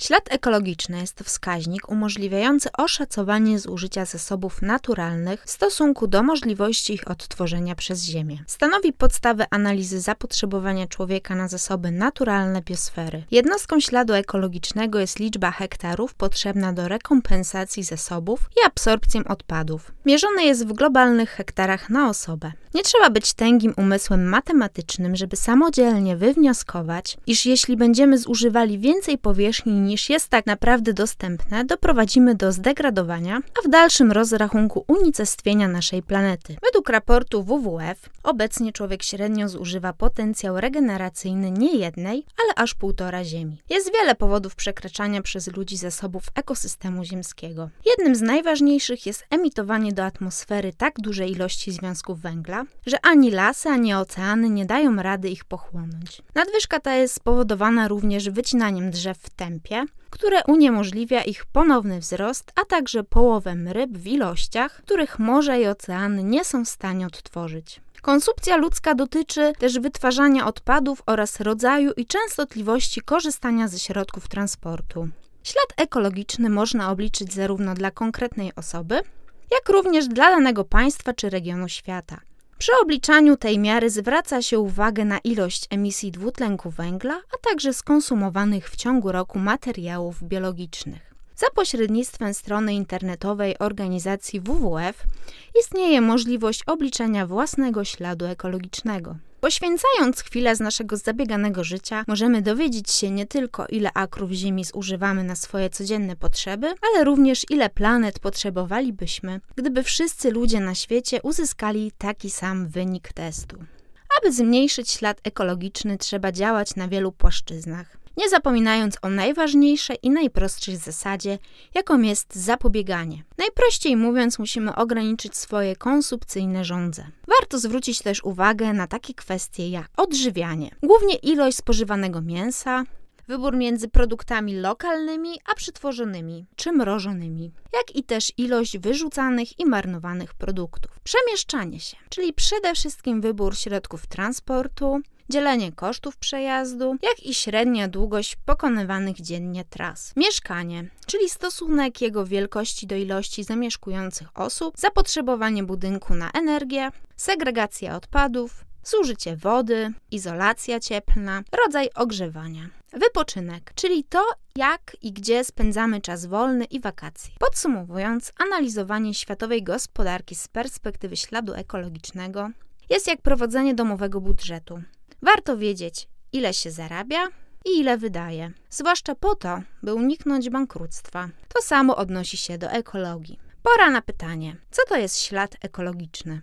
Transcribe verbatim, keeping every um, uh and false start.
Ślad ekologiczny jest to wskaźnik umożliwiający oszacowanie zużycia zasobów naturalnych w stosunku do możliwości ich odtworzenia przez Ziemię. Stanowi podstawę analizy zapotrzebowania człowieka na zasoby naturalne biosfery. Jednostką śladu ekologicznego jest liczba hektarów potrzebna do rekompensacji zasobów i absorpcją odpadów. Mierzony jest w globalnych hektarach na osobę. Nie trzeba być tęgim umysłem matematycznym, żeby samodzielnie wywnioskować, iż jeśli będziemy zużywali więcej powierzchni niż jest tak naprawdę dostępne, doprowadzimy do zdegradowania, a w dalszym rozrachunku unicestwienia naszej planety. Według raportu W W F obecnie człowiek średnio zużywa potencjał regeneracyjny nie jednej, ale aż półtora Ziemi. Jest wiele powodów przekraczania przez ludzi zasobów ekosystemu ziemskiego. Jednym z najważniejszych jest emitowanie do atmosfery tak dużej ilości związków węgla, że ani lasy, ani oceany nie dają rady ich pochłonąć. Nadwyżka ta jest spowodowana również wycinaniem drzew w tempie, które uniemożliwia ich ponowny wzrost, a także połowem ryb w ilościach, których morza i oceany nie są w stanie odtworzyć. Konsumpcja ludzka dotyczy też wytwarzania odpadów oraz rodzaju i częstotliwości korzystania ze środków transportu. Ślad ekologiczny można obliczyć zarówno dla konkretnej osoby, jak również dla danego państwa czy regionu świata. Przy obliczaniu tej miary zwraca się uwagę na ilość emisji dwutlenku węgla, a także skonsumowanych w ciągu roku materiałów biologicznych. Za pośrednictwem strony internetowej organizacji W W F istnieje możliwość obliczenia własnego śladu ekologicznego. Poświęcając chwilę z naszego zabieganego życia, możemy dowiedzieć się nie tylko, ile akrów ziemi zużywamy na swoje codzienne potrzeby, ale również ile planet potrzebowalibyśmy, gdyby wszyscy ludzie na świecie uzyskali taki sam wynik testu. Aby zmniejszyć ślad ekologiczny, trzeba działać na wielu płaszczyznach, nie zapominając o najważniejszej i najprostszej zasadzie, jaką jest zapobieganie. Najprościej mówiąc, musimy ograniczyć swoje konsumpcyjne żądze. Warto zwrócić też uwagę na takie kwestie jak odżywianie, głównie ilość spożywanego mięsa, wybór między produktami lokalnymi a przetworzonymi czy mrożonymi, jak i też ilość wyrzucanych i marnowanych produktów. Przemieszczanie się, czyli przede wszystkim wybór środków transportu, dzielenie kosztów przejazdu, jak i średnia długość pokonywanych dziennie tras. Mieszkanie, czyli stosunek jego wielkości do ilości zamieszkujących osób, zapotrzebowanie budynku na energię, segregacja odpadów, zużycie wody, izolacja cieplna, rodzaj ogrzewania. Wypoczynek, czyli to, jak i gdzie spędzamy czas wolny i wakacje. Podsumowując, analizowanie światowej gospodarki z perspektywy śladu ekologicznego jest jak prowadzenie domowego budżetu. Warto wiedzieć, ile się zarabia i ile wydaje, zwłaszcza po to, by uniknąć bankructwa. To samo odnosi się do ekologii. Pora na pytanie, co to jest ślad ekologiczny?